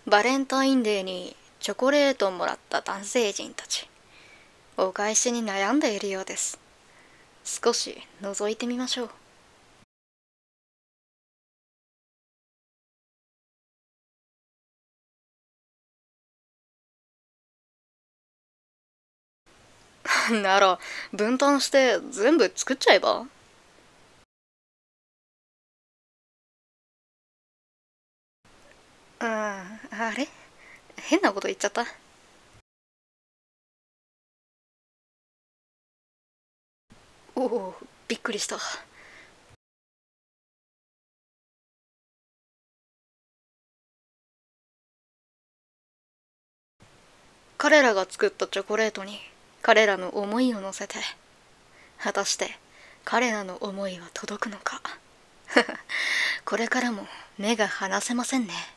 バレンタインデーにチョコレートをもらった男性陣たち、お返しに悩んでいるようです。少し覗いてみましょう。なら分担して全部作っちゃえば。あれ変なこと言っちゃった。おお、びっくりした。彼らが作ったチョコレートに彼らの思いを乗せて、果たして彼らの思いは届くのか。これからも目が離せませんね。